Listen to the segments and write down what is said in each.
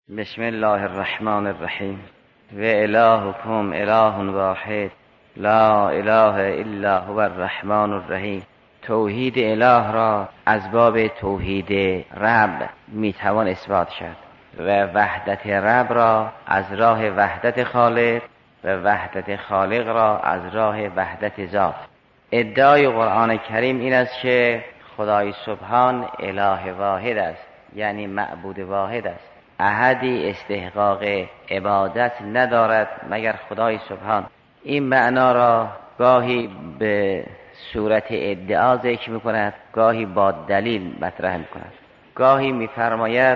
بسم الله الرحمن الرحیم و الهکم اله واحد لا اله الا هو الرحمن الرحیم. توحید اله را از باب توحید رب میتوان اثبات کرد و وحدت رب را از راه وحدت خالق و وحدت خالق را از راه وحدت ذات. ادعای قرآن کریم این است که خدای سبحان اله واحد است، یعنی معبود واحد است. احدی استحقاق عبادت ندارد مگر خدای سبحان. این معنا را گاهی به صورت ادعا ذکر می‌کند، گاهی با دلیل مطرح می‌کند. گاهی می‌فرماید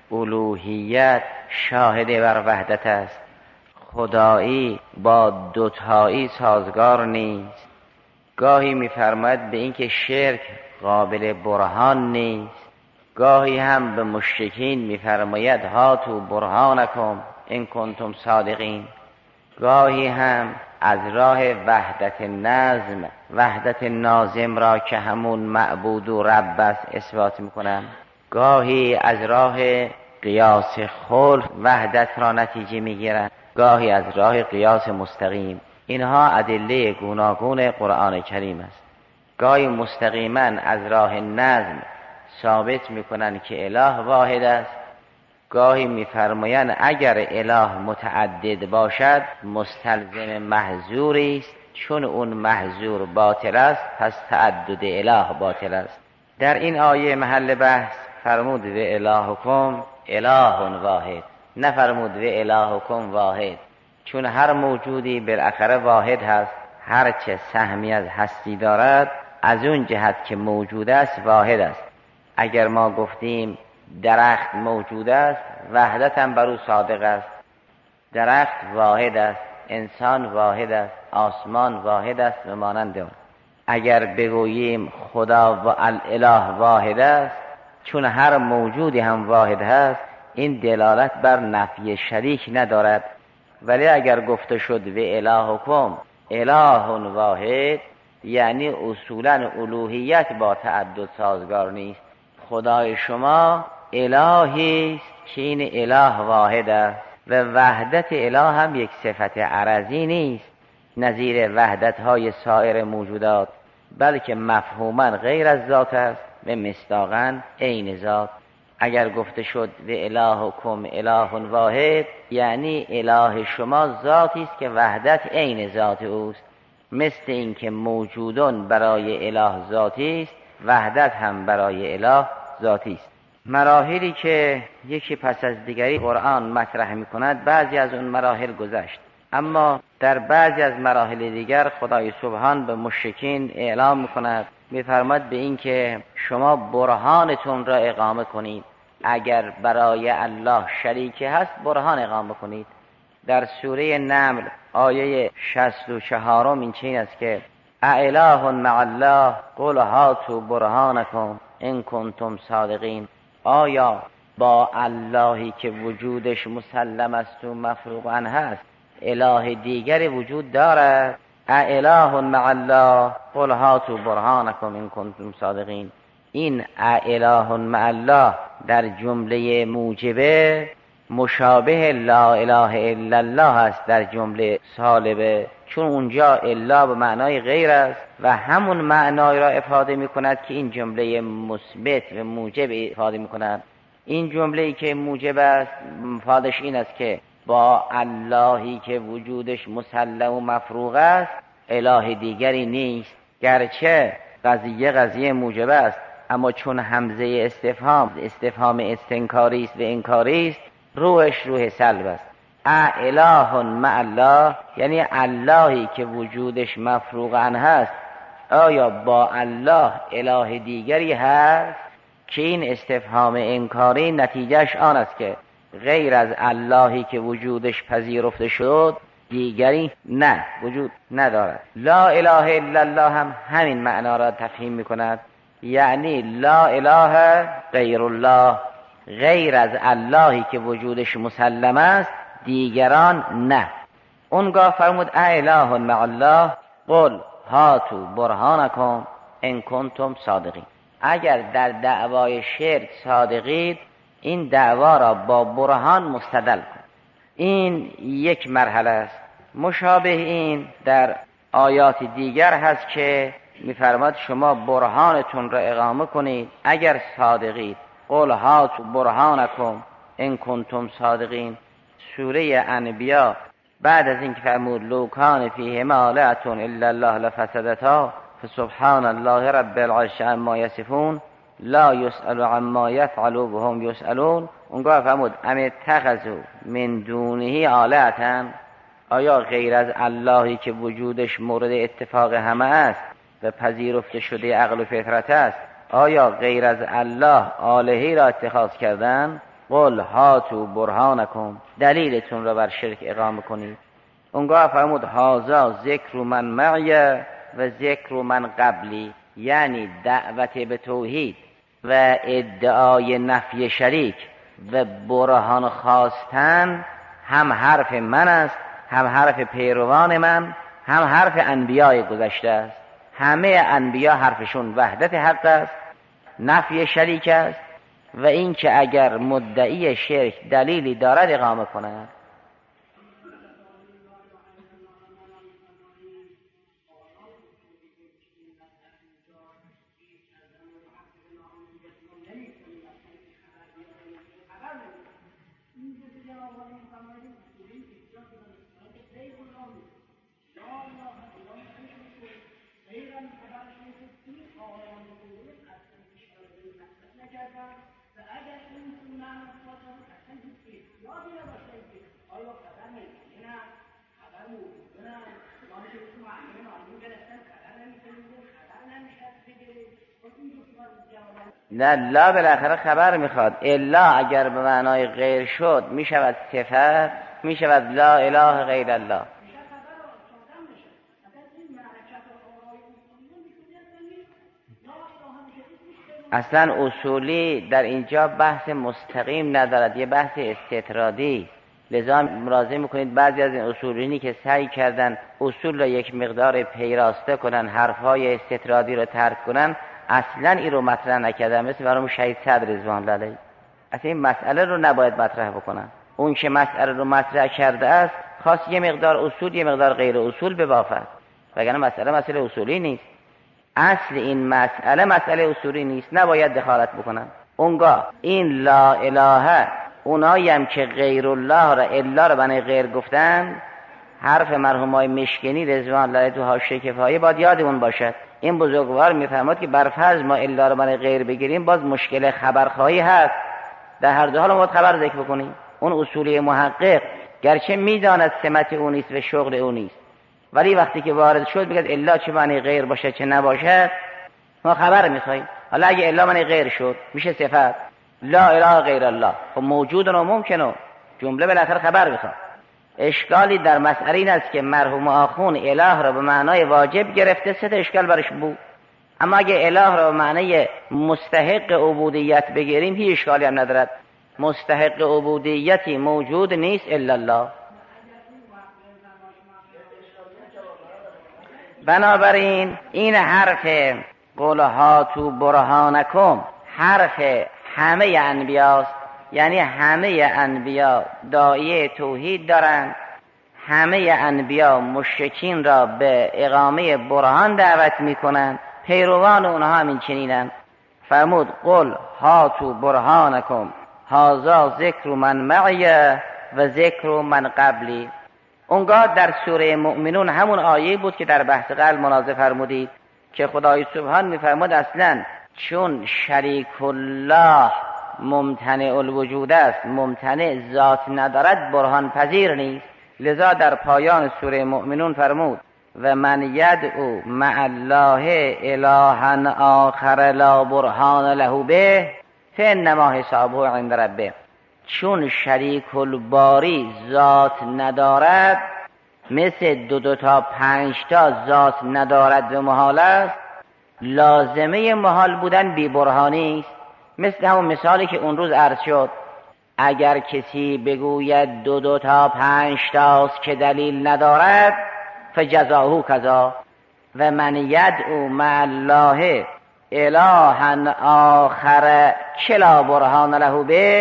الوهیت شاهد بر وحدت است، خدایی با دوتایی سازگار نیست. گاهی می‌فرماید به اینکه شرک قابل برهان نیست. گاهی هم به مشرکین می‌فرماید هاتوا برهانکم ان کنتم صادقین. گاهی هم از راه وحدت نظم، وحدت ناظم را که همون معبود و رب است اثبات می‌کنند. گاهی از راه قیاس خلق وحدت را نتیجه می‌گیرند، گاهی از راه قیاس مستقیم. اینها ادله گوناگون قرآن کریم است. گاهی مستقیما از راه نظم ثابت میکنن که اله واحد است، گاهی میفرمایند اگر اله متعدد باشد مستلزم محظوری است، چون اون محظور باطل است پس تعدد اله باطل است. در این آیه محل بحث فرمود و الهکم اله واحد، نفرمود و الهکم واحد، چون هر موجودی بالاخره واحد هست. هرچه سهمی از هستی دارد از اون جهت که موجود است واحد است. اگر ما گفتیم درخت موجود است وحدت هم بر او صادق است، درخت واحد است، انسان واحد است، آسمان واحد است و مانند آن. اگر بگوییم خدا و الاله واحد است، چون هر موجودی هم واحد هست، این دلالت بر نفی شریک ندارد. ولی اگر گفته شد و الهکم اله واحد، یعنی اصولا الوهیت با تعدد سازگار نیست. خدای شما الهی است که این اله واحد است و وحدت اله هم یک صفت عرضی نیست نظیر وحدت های سایر موجودات، بلکه مفهوما غیر از ذات است و مصداقا عین ذات. اگر گفته شد و الهکم اله واحد، یعنی اله شما ذاتی است که وحدت عین ذات اوست. مثل این که موجودون برای اله ذاتی است، وحدت هم برای اله ذاتی است. مراحلی که یکی پس از دیگری قرآن مطرح می کند، بعضی از اون مراحل گذشت، اما در بعضی از مراحل دیگر خدای سبحان به مشرکین اعلام می کند، می فرماید به این که شما برهانتون را اقامه کنید. اگر برای الله شریکی هست برهان اقامه کنید. در سوره نمل آیه 64 این چنین است که اله مع الله قل هاتوا برهانکم ان کنتم صادقین. آیا با اللهی که وجودش مسلم است و مفروغ عنه هست اله دیگری وجود دارد؟ اله مع الله قل هاتوا برهانکم ان کنتم صادقین. این اله مع الله در جمله موجبه مشابه لا اله الا الله است در جمله سالبه، چون اونجا الا به معنای غیر است و همون معنای را افاده می کند که این جمله مثبت و موجب افاده می کند. این جمله‌ای که موجب است مفادش این است که با اللهی که وجودش مسلم و مفروغ است اله دیگری نیست. گرچه قضیه موجب است، اما چون همزه استفهام استنکاری است و انکاری است، روحش روح سلب است. اله مع الله یعنی اللهی که وجودش مفروغ عنه هست، آیا با الله اله دیگری هست؟ که این استفهام انکاری نتیجهش آن است که غیر از اللهی که وجودش پذیرفته شد دیگری نه وجود ندارد. لا اله الا الله هم همین معنا را تفهیم می کند، یعنی لا اله غیر الله، غیر از اللهی که وجودش مسلم است دیگران نه. اونگاه فرمود اله مع الله قل هاتوا برهانکم ان کنتم صادقین. اگر در دعوای شرک صادقید این دعوا را با برهان مستدل کن. این یک مرحله است. مشابه این در آیات دیگر هست که می‌فرماد شما برهانتون را اقامه کنید اگر صادقید. قل هاتوا برهانکم ان کنتم صادقین. سوره انبیاء بعد از اینکه فرمود لو کان فیهما آلهة الا الله لفسدتا فسبحان الله رب العرش عما یصفون لا یسأل عما یفعل وهم یسألون، اونگاه فرمود ام اتخذوا من دونه آلهة، آیا غیر از اللهی که وجودش مورد اتفاق همه است و پذیرفته شده عقل و فطرت است، آیا غیر از الله آلهی را اتخاذ کردن؟ قل هاتوا برهانکم، دلیلتون را بر شرک اقامه کنید. اونگاه فرمود هذا ذکر من معی و ذکر من قبلی، یعنی دعوت به توحید و ادعای نفی شریک و برهان خواستن هم حرف من است، هم حرف پیروان من، هم حرف انبیاء گذشته است. همه انبیا حرفشون وحدت حق است، نفی شریک است و این که اگر مدعی شرک دلیلی دارد اقامه کند. نه لا بالاخره خبر میخواد. الا اگر به معنای غیر شد میشود صفت، میشود لا اله غیر الله. اصلا اصولی در اینجا بحث مستقیم ندارد، یه بحث استطرادی. لذا مراجعه میکنید بعضی از این اصولینی که سعی کردن اصول را یک مقدار پیراسته کنن، حرفهای استطرادی را ترک کنن، اصلا این رو مطرح نکردن. مثل برام شهید صدر رضوان الله علیه، اصلا این مسئله رو نباید مطرح بکنن. اون که مسئله رو مطرح کرده است خواست یه مقدار اصول یه مقدار غیر اصول ببافد، وگرنه مسئله اصولی نیست. اصل این مسئله اصولی نیست، نباید دخالت بکنن. اونگاه این لا اله، اونایی هم که غیر الله را الا را بنای غیر گفتن، حرف مرحومای مشکنی رضوان الله علیه تو حاشیه کفایه باید یادمون باشد. این بزرگوار میفرماد که بر فرض ما الا را بنای غیر بگیریم باز مشکل خبرخواهی هست، در هر دو حال ما باید خبر ذکر بکنیم. اون اصولی محقق گرچه میداند سمت او نیست و شغل او نیست، ولی وقتی که وارد شد بگید الا چه معنی غیر باشه چه نباشه ما خبر میخوایم. حالا اگه الا معنی غیر شد میشه صفت لا اله غیر الله، خب موجود و ممکنه، جمله بالاخره خبر میخواد. اشکالی در مسئله این است که مرحوم آخون اله را به معنای واجب گرفته، سه تا اشکال برش بود. اما اگه اله را به معنای مستحق عبودیت بگیریم هیچ اشکالی هم ندارد. مستحق عبودیتی موجود نیست الا الله. بنابراین این حرف قل هاتوا برهانکم حرف همه انبیاست، یعنی همه انبیا داعیه توحید دارند، همه انبیا مشرکین را به اقامه برهان دعوت میکنند، پیروان اونها همین چنینند. فرمود قل هاتوا برهانکم هذا ذکر من معی و ذکر من قبلی. اونگاه در سوره مؤمنون همون آیه بود که در بحث قبل مناظره فرمودید که خدای سبحان میفرمود اصلا چون شریک الله ممتنع الوجود است، ممتنع ذات ندارد، برهان پذیر نیست. لذا در پایان سوره مؤمنون فرمود و من یدعو مع الله الها آخر لا برهان له به فانما حسابه عند ربه. چون شریک الباری ذات ندارد، مثل دو تا 5 تا ذات ندارد و محال است، لازمه محال بودن بی برهانی است. مثل همون مثالی که اون روز عرض شد، اگر کسی بگوید دو تا 5 تاست که دلیل ندارد فجزاهو کذا و من یدعو مع الله الها آخر کلا برهان له به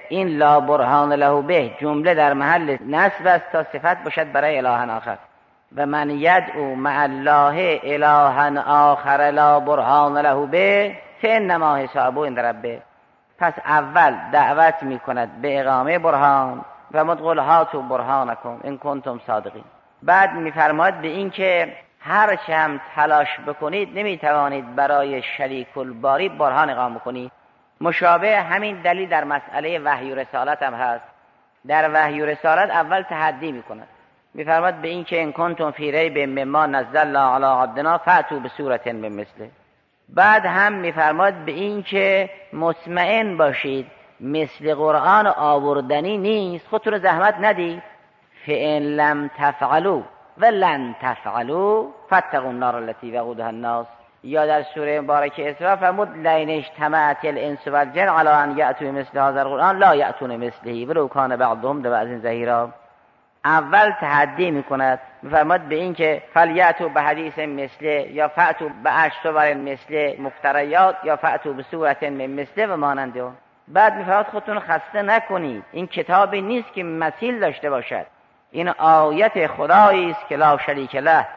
این لا برهان له به جمله در محل نصب است تا صفت باشد برای اله آخر. و من یدعو مع الله اله آخر لا برهان له به فانما حسابه عند ربه. پس اول دعوت میکند به اقامه برهان و مدقل هاتوا برهانکم ان کنتم صادقین. بعد میفرماید به این که هر چه هم تلاش بکنید نمیتوانید برای شریک الباری برهان اقامه کنید. مشابه همین دلیل در مسئله وحی و رسالت هم هست. در وحی و رسالت اول تحدی میکند، میفرماید به این که ان کنتم فی ریب مما نزلنا علی عبدنا فأتوا بسورة من مثله. بعد هم میفرماید به این که مطمئن باشید مثل قرآن آوردنی نیست، خودتون رو زحمت ندید. فإن لم تفعلوا ولن تفعلوا فاتقوا النار التي وقودها الناس. یا در سوره مبارکه اسراء فرمود لئن اجتمعت الانس والجن علی ان یأتوا مثل هذا القرآن لا یأتون مثله ولو کان بعضهم لبعض ظهیرا. اول تحدی میکند، میفرماد به این که فلیأتوا بحدیث مثله یا فأتوا بعشر سور مثله مفتریات یا فأتوا بسورة من مثله و مانند اون. بعد میفرماد خودتون خسته نکنید، این کتابی نیست که مثیل داشته باشد، این آیت خدایی است که لا شریک له،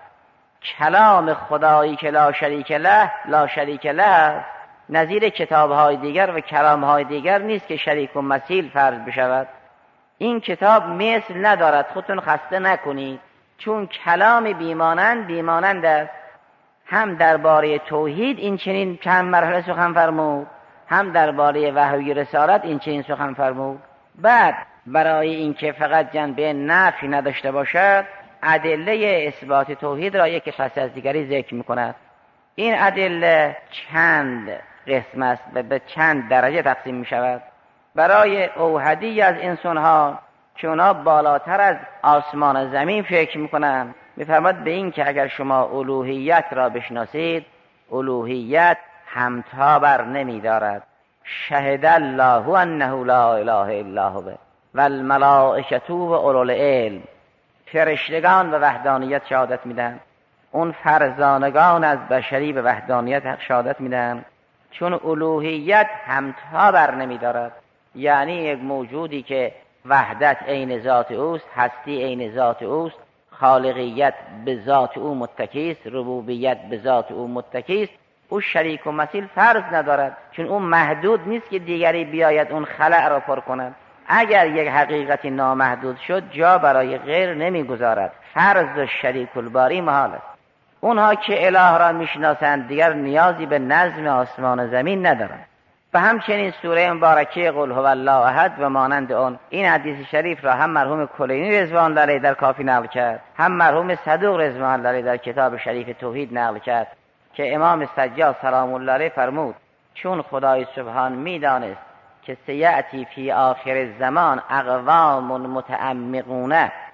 کلام خدایی که لا شریک له لا شریک له، نظیر کتاب‌های دیگر و کلام‌های دیگر نیست که شریک و مثیل فرض بشود. این کتاب مثل ندارد، خودتون خسته نکنید، چون کلام بیمانند است. هم درباره توحید این چنین چند مرحله سخن فرمود، هم درباره وحی رسالت این چنین سخن فرمود. بعد برای اینکه فقط جنبه نفی نداشته باشد ادله اثبات توحید را یک پس از دیگری ذکر می‌کند. این ادله چند قسم است و به چند درجه تقسیم می‌شود. برای اوحدی از انسان‌ها که اونا بالاتر از آسمان و زمین فکر می‌کنند، می‌فرماد به این که اگر شما الوهیت را بشناسید، الوهیت همتا بر نمی‌دارد. شهد الله انه لا اله الا هو و الملائکه و اولو العلم. فرشتگان به وحدانیت شهادت میدن، اون فرزانگان از بشری به وحدانیت شهادت میدن، چون الوهیت همتا بر نمی‌دارد. یعنی یک موجودی که وحدت عین ذات اوست، هستی عین ذات اوست، خالقیت به ذات او متکی است، ربوبیت به ذات او متکی است، او شریک و مثیل فرض ندارد، چون اون محدود نیست که دیگری بیاید اون خلأ را پر کند. اگر یک حقیقتی نامحدود شد جا برای غیر نمیگذارد، فرض و شریک الباری محال است. اونها که اله را میشناسند دیگر نیازی به نظم آسمان و زمین ندارند. و همچنین سوره مبارکه قل هو الله احد و مانند اون. این حدیث شریف را هم مرحوم کلینی رضوان الله علیه در کافی نقل کرد، هم مرحوم صدوق رضوان الله علیه در کتاب شریف توحید نقل کرد که امام سجاد سلام الله علیه فرمود چون خدای سبحان میدانست که سیأتی فی آخر الزمان اقوام متعمقون،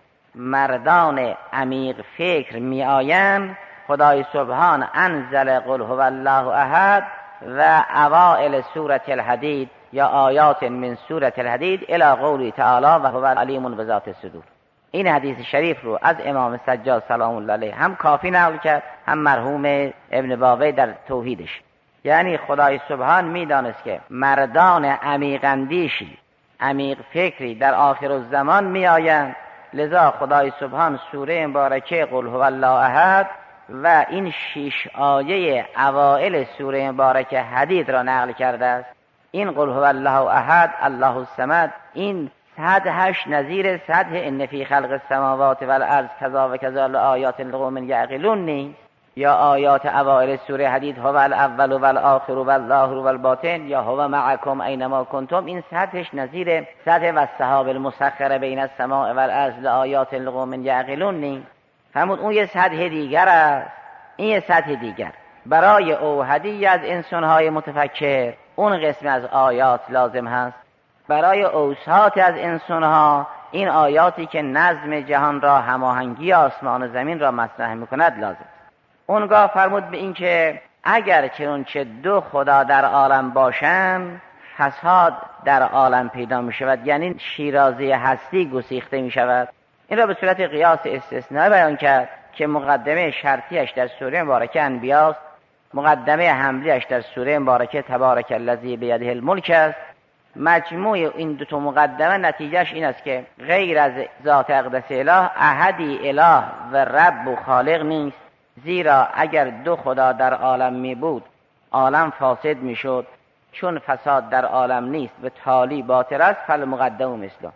مردان عمیق فکر می آیند، خدای سبحان انزل قل هو الله احد و اوائل سورة الحدید یا آیات من سورة الحدید الی قوله تعالی و هو علیم بذات الصدور. این حدیث شریف رو از امام سجاد سلام الله علیه هم کافی نقل کرد، هم مرحوم ابن باوی در توحیدش. یعنی خدای سبحان میدانست که مردان عمیق اندیشی، عمیق فکری در آخر الزمان می آیند، لذا خدای سبحان سوره مبارکه قل هو الله احد و این 6 آیه اوائل سوره مبارکه حدید را نقل کرده است. این قل هو الله احد الله الصمد این سطحش نظیر سطح ان فی خلق السماوات والارض کذا و کذا لآیات لقوم یعقلون نیست، یا آیات اوائل سوره حدید هو الاول والآخر والظاهر والباطن یا هو معکم اینما کنتم، این سطحش نظیر سطح و السحاب المسخر بین السماء والارض لآیات لقوم یعقلون نیست. همون اون یه سطح دیگر است، این یه سطح دیگر. برای اوحدی از انسان‌های متفکر اون قسم از آیات لازم هست. برای اوساط از انسان‌ها این آیاتی که نظم جهان را، هماهنگی آسمان و زمین را مطرح می‌کند لازم. اونگاه فرمود به این که اگر چنانچه دو خدا در عالم باشند فساد در عالم پیدا می‌شود، یعنی شیرازه هستی گسیخته می‌شود. این را به صورت قیاس استثنایی بیان کرد که مقدمه شرطیش در سوره مبارکه انبیاء است، مقدمه حملیش در سوره مبارکه تبارک الذی بیده الملک است مجموع این دو تا مقدمه نتیجهش این است که غیر از ذات اقدس اله احدی اله و رب و خالق نیست، زیرا اگر دو خدا در عالم می بود عالم فاسد می شد، چون فساد در عالم نیست و تالی باطل است فالمقدم مثله.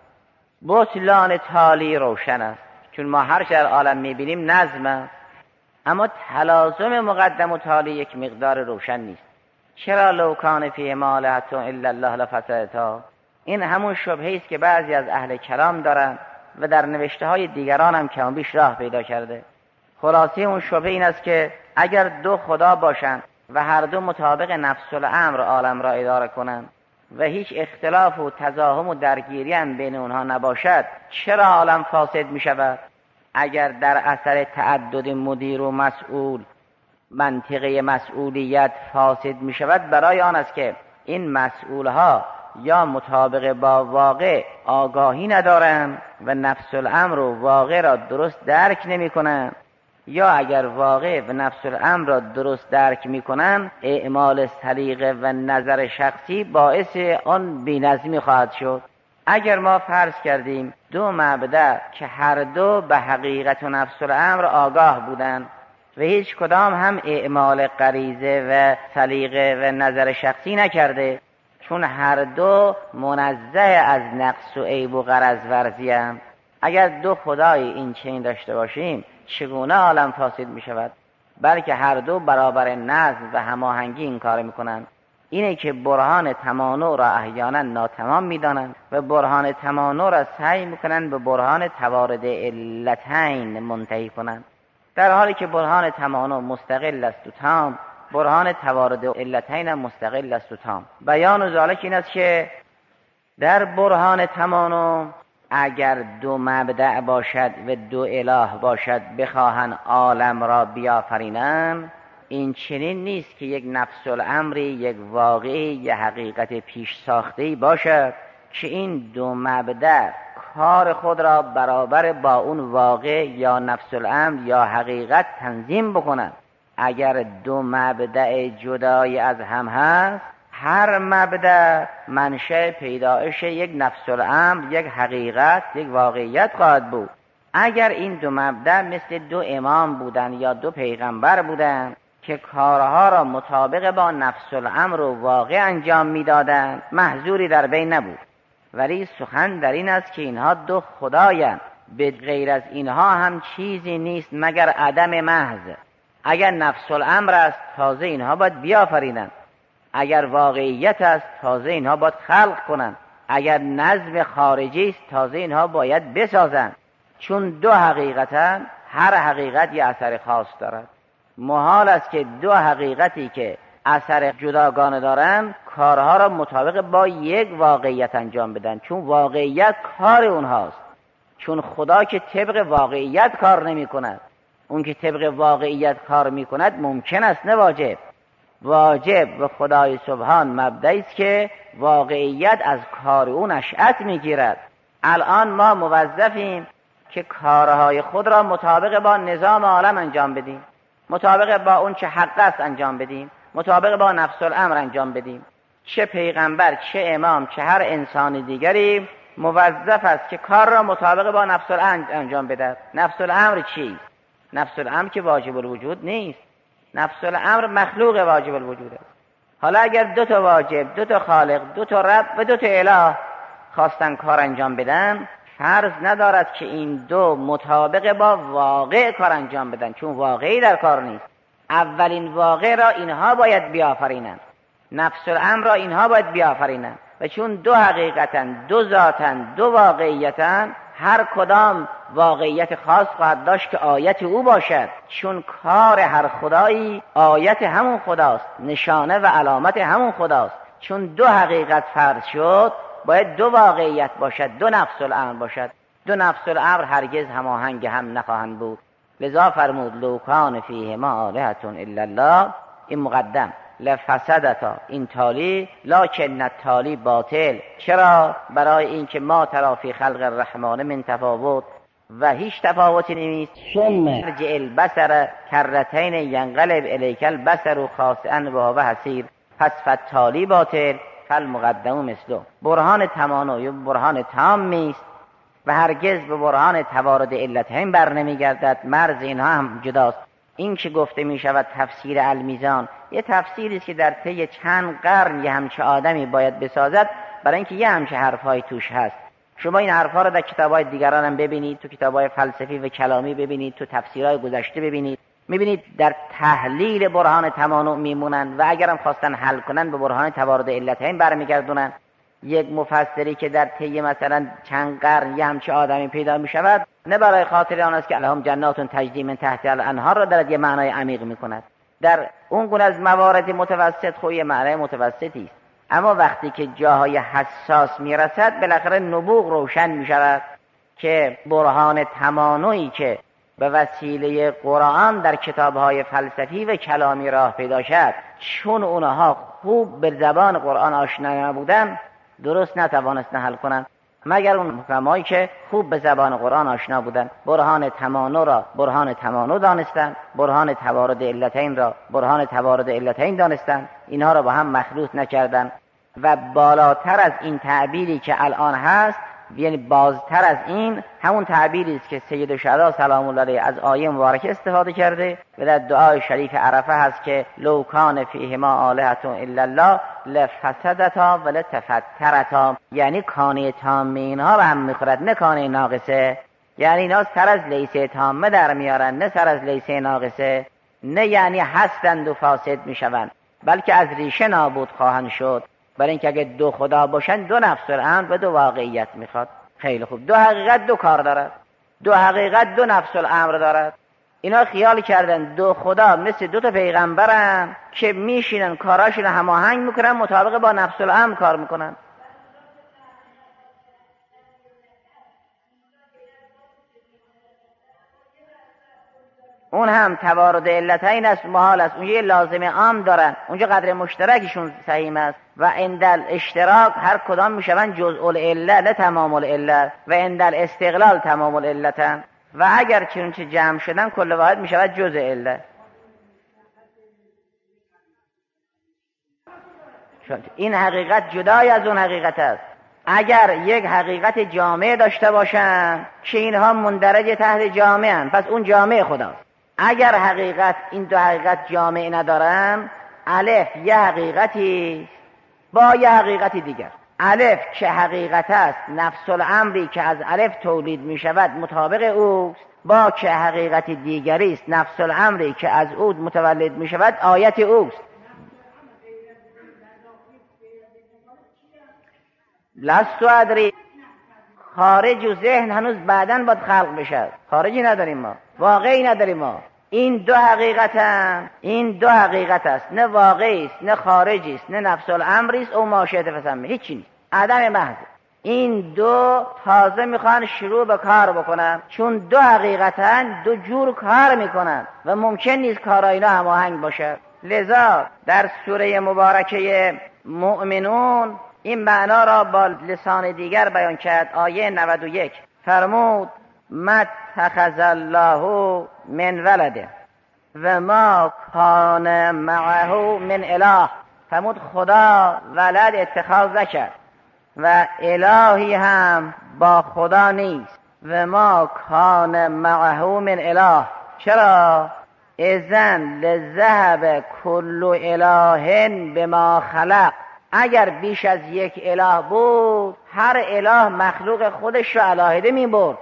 بطلان تالی روشن است، چون ما هر چه در عالم می بینیم نظم است، اما تلازم مقدم و تالی یک مقدار روشن نیست. چرا لو کان فیه آلهة الا الله لفسدتا؟ این همون شبهه است که بعضی از اهل کلام دارن و در نوشته های دیگران هم کم بیش راه پیدا کرده. خلاصه اون شبهه این است که اگر دو خدا باشند و هر دو مطابق نفس الامر عالم را اداره کنند و هیچ اختلاف و تزاحم و درگیری هم بین اونها نباشد، چرا عالم فاسد می شود؟ اگر در اثر تعدد مدیر و مسئول منطقه مسئولیت فاسد می شود، برای آن است که این مسئولها یا مطابق با واقع آگاهی ندارند و نفس الامر و واقع را درست درک نمی کنند، یا اگر واقع و نفس الامر را درست درک می کنند اعمال سلیقه و نظر شخصی باعث آن بی‌نظمی خواهد شد. اگر ما فرض کردیم دو مبدأ که هر دو به حقیقت و نفس الامر آگاه بودند و هیچ کدام هم اعمال غریزه و سلیقه و نظر شخصی نکرده، چون هر دو منزه از نقص و عیب و غرض ورزی هم. اگر دو خدای این چنین داشته باشیم چگونه عالم فاسد می شود؟ بلکه هر دو برابر نظم و هماهنگی این کار می کنند. اینه که برهان تمانع را احیانا ناتمام می دانند و برهان تمانع را سعی می کنند به برهان توارد علتین منتهی کنند، در حالی که برهان تمانع مستقل است و تام، برهان توارد علتین مستقل است و تام. بیان ذالک این است که در برهان تمانع اگر دو مبدأ باشد و دو اله باشد بخواهند عالم را بیافرینند، این چنین نیست که یک نفس الامری، یک واقعی، یک حقیقت پیش ساخته‌ای باشد که این دو مبدأ کار خود را برابر با اون واقع یا نفس الامر یا حقیقت تنظیم بکنند. اگر دو مبدأ جدای از هم هست، هر مبدأ منشأ پیدایش یک نفس الامر، یک حقیقت، یک واقعیت خواهد بود. اگر این دو مبدأ مثل دو امام بودن یا دو پیغمبر بودن که کارها را مطابق با نفس الامر و واقع انجام میدادند، محذوری در بین نبود. ولی سخن در این است که اینها دو خدایند، به غیر از اینها هم چیزی نیست مگر عدم محض. اگر نفس الامر است تازه اینها باید بیافرینند، اگر واقعیت است تازه اینها باید خلق کنند، اگر نظم خارجی است تازه اینها باید بسازند. چون دو حقیقتن، هر حقیقت یه اثر خاص دارد. محال است که دو حقیقتی که اثر جداگانه دارند کارها را مطابق با یک واقعیت انجام بدن، چون واقعیت کار اونهاست. چون خدا که طبق واقعیت کار نمی کند، اون که طبق واقعیت کار می کند ممکن است نه واجب. واجب و خدای سبحان مبدعی است که واقعیت از کار اون نشأت می گیرد. الان ما موظفیم که کارهای خود را مطابق با نظام عالم انجام بدیم، مطابق با اون چه حق است انجام بدیم، مطابق با نفس الامر انجام بدیم. چه پیغمبر، چه امام، چه هر انسان دیگری موظف است که کار را مطابق با نفس الامر انجام بده. نفس الامر چیست؟ نفس الامر که واجب الوجود نیست. نفس الامر مخلوق واجب الوجود است. حالا اگر دو تا واجب، دو تا خالق، دو تا رب و دو تا اله خواستن کار انجام بدن، فرض ندارد که این دو مطابق با واقع کار انجام بدن، چون واقعی در کار نیست. اولین واقع را اینها باید بیافرینند، نفس الامر را اینها باید بیافرینند، و چون دو حقیقتن، دو ذاتن، دو واقعیتن، هر کدام واقعیت خاص خواهد داشت که آیت او باشد. چون کار هر خدایی آیت همون خداست، نشانه و علامت همون خداست. چون دو حقیقت فرض شد باید دو واقعیت باشد، دو نفس الامر باشد. دو نفس الامر هرگز هماهنگ هم نخواهند بود. لذا فرمود لو کان فیهما آلهة الا الله، این مقدم، لفسدتا، این تالی، لکن التالی باطل. چرا؟ برای اینکه ما ترا فی خلق الرحمن من تفاوت، و هیچ تفاوتی نیست. ثم ارجع البصر کرتین ینقلب الیک البصر خاسئا وهو حسیر. پس فتالی باطل، فالمقدم مثله. برهان تمانع یا برهان تامی است و هرگز به برهان توارد علتین بر نمیگردد. مرز اینها هم جداست. این که گفته می شود تفسیر المیزان، یه تفسیری است که در طی چند قرن یه همچه آدمی باید بسازد، برای اینکه یه همچه حرفای توش هست. شما این حرفا رو در کتاب‌های دیگران هم ببینید، تو کتاب‌های فلسفی و کلامی ببینید، تو تفسیرهای گذشته ببینید، می‌بینید در تحلیل برهان تمانع میمونند و اگرم خواستن حل کنن به برهان توارد علتین برمیگردونن. یک مفسری که در طی مثلا چند قرن یه همچه آدمی پیدا می‌شود، نه برای خاطر آن است که لهم جنات تجری من تحتها الانهار را در یه معنای عمیق می‌کند. در اون گونه از موارد متوسط خو یه معنای متوسطی است، اما وقتی که جاهای حساس میرسد بالاخره نبوغ روشن میشود که برهان تمانعی که به وسیله قرآن در کتابهای فلسفی و کلامی راه پیدا شد، چون اونها خوب به زبان قرآن آشنا نبودن درست نتوانستن حل کنند، مگر اون حکمایی که خوب به زبان قرآن آشنا بودن برهان تمانع را برهان تمانع دانستند، برهان توارد علتین را برهان توارد علتین دانستند، اینها را با هم مخلوط نکردند. و بالاتر از این تعبیری که الان هست، یعنی بازتر از این، همون تعبیری است که سید الشهدا سلام الله علیه از آیه مبارکه استفاده کرده و در دعای شریف عرفه هست که لو کان فیهما آلهة الا الله لفسدتا ولتفترتا، یعنی کانه تامه اینها به هم میخورد نه کانه ناقصه. یعنی اینا سر از لیسه تامه در میارن نه سر از لیسه ناقصه، نه یعنی هستند و فاسد میشوند، بلکه از ریشه نابود خواهند شد. برای اینکه اگه دو خدا باشن دو نفس الامر و دو واقعیت میخواد. خیلی خوب، دو حقیقت دو کار دارد، دو حقیقت دو نفس الامر دارد. اینا خیال کردن دو خدا مثل دو تا پیغمبرن که میشینن کاراشون هماهنگ میکنن، مطابق با نفس الامر کار میکنن. اون هم توارد علتین است، محال است. اونجا یه لازم عام دارن، اونجا قدر مشترکشون سهیم است و اندل اشتراک هر کدام میشون جزء العله نه تمام العله و اندل استقلال تمام العلتن و اگر چنانچه جمع شدن کل واحد میشود جزء عله. این حقیقت جدای از اون حقیقت است. اگر یک حقیقت جامع داشته باشن که اینها مندرج تحت جامعن، پس اون جامع خداست. اگر حقیقت این دو حقیقت جامع ندارن، الف یه حقیقتی با یه حقیقتی دیگر، الف که حقیقت است نفس الامری که از الف تولید می شود مطابق اوست، با که حقیقت دیگری است نفس الامری که از او متولد می شود آیت اوست. لست ادری، خارج و ذهن هنوز بعداً باید خلق بشد، خارجی نداریم ما، واقعی نداریم ما. این دو حقیقتن، این دو حقیقت است، نه واقعی است نه خارجی است نه نفس الامری است او ماشیت فسمه، هیچ چیز، عدم محض. این دو تازه میخوان شروع به کار بکنن، چون دو حقیقتن دو جور کار میکنن و ممکن نیست کارای اینا هماهنگ باشه. لذا در سوره مبارکه مؤمنون این معنا را با لسان دیگر بیان کرد. آیه 91 فرمود ما اتخذ الله من ولده و ما کان معه من اله. فرمود خدا ولد اتخاذ نکرد و الهی هم با خدا نیست. و ما کان معه من اله، چرا؟ اذن لذهب کل اله بما خلق. اگر بیش از یک اله بود هر اله مخلوق خودش رو علاهده می برد.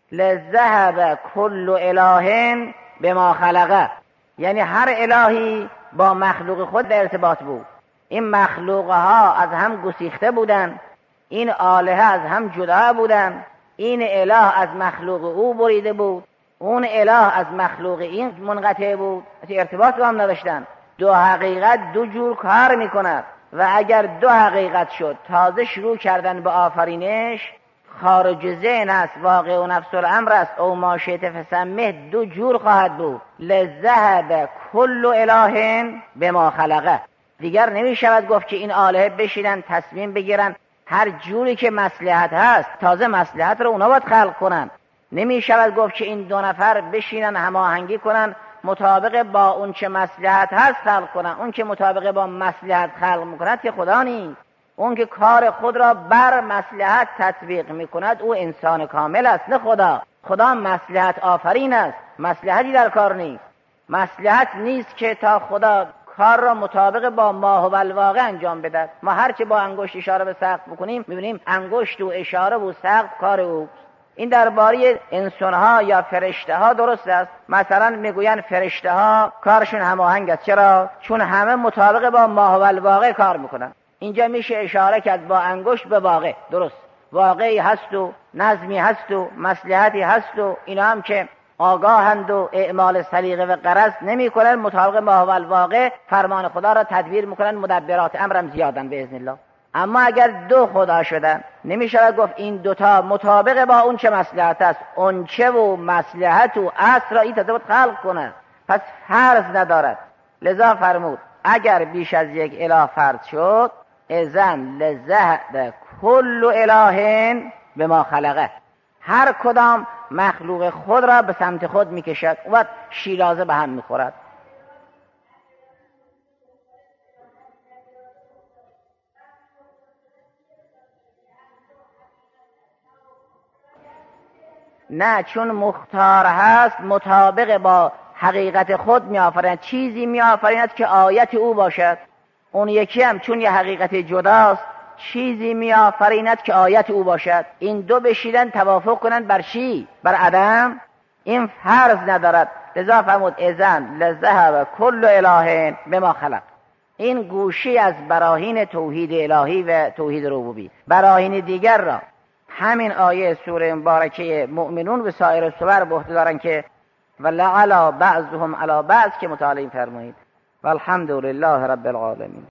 لذهب کل اله بما خلقه، یعنی هر الهی با مخلوق خود در ارتباط بود. این مخلوق ها از هم گسیخته بودن، این آلهه از هم جدا بودن، این اله از مخلوق او بریده بود، اون اله از مخلوق این منقطع بود، ارتباط با هم نداشتن. دو حقیقت دو جور کار میکند و اگر دو حقیقت شد تازه شروع کردن به آفرینش، خارج ذهن است، واقع و نفس الامر است، او ماشیت فسمه، دو جور خواهد بود. لذهب کل اله بما خلقه. دیگر نمی شود گفت که این آلهه بشینن تصمیم بگیرن هر جوری که مصلحت هست، تازه مصلحت رو اونا باید خلق کنن. نمی شود گفت که این دو نفر بشینن هماهنگی کنن مطابق با اون چه مصلحت هست خلق کنن. اون که مطابق با مصلحت خلق میکند که خدا نیست، اون که کار خود را بر مصلحت تطبیق میکند او انسان کامل است، نه خدا. خدا مصلحت آفرین است، مصلحتی در کار نیست. مصلحت نیست که تا خدا کار را مطابق با ما و الواقع انجام بدهد. ما هرچه با انگشت اشاره به سقف بکنیم میبینیم انگشت و اشاره و سقف کار او. این درباره انسان‌ها یا فرشته‌ها درست است. مثلا میگوین فرشته‌ها کارشون هماهنگ است. چرا؟ چون همه مطابق با ما و الواقع کار میکنن. اینجا میشه اشاره کرد با انگشت به واقع. درست، واقعی هست و نظمی هست و مصلحتی هست و اینا هم که آگاهند و اعمال سلیقه و غرض نمیکنن، مطابق ما و الواقع فرمان خدا را تدبیر میکنن، مدبرات امرم زیادن باذن الله. اما اگر دو خدا شدن نمیشه گفت این دوتا مطابق با اون چه مصلحت است، اون چه و مصلحت و اصل را این تضاد خلق کنه، پس فرض ندارد. لذا فرمود اگر بیش از یک اله فرض شد اذن لذهب کل اله بما خلقه، هر کدام مخلوق خود را به سمت خود میکشد و شیرازه به هم میخورد. نه، چون مختار هست مطابق با حقیقت خود میآفریند، چیزی میآفریند که آیت او باشد. اون یکی هم چون یه حقیقت جداست چیزی میآفریند که آیت او باشد. این دو بشیدن توافق کنند بر چی؟ بر عدم. این فرض ندارد. لذا فرمود اذن لذهب کل اله بما خلق. این گوشی از براهین توحید الهی و توحید ربوبی. براهین دیگر را همین آیه سوره مبارکه مؤمنون و سایر سور به عهده دارن که ولعلی بعضهم علی بعض که مطالعه فرمایید. والحمد لله رب العالمین.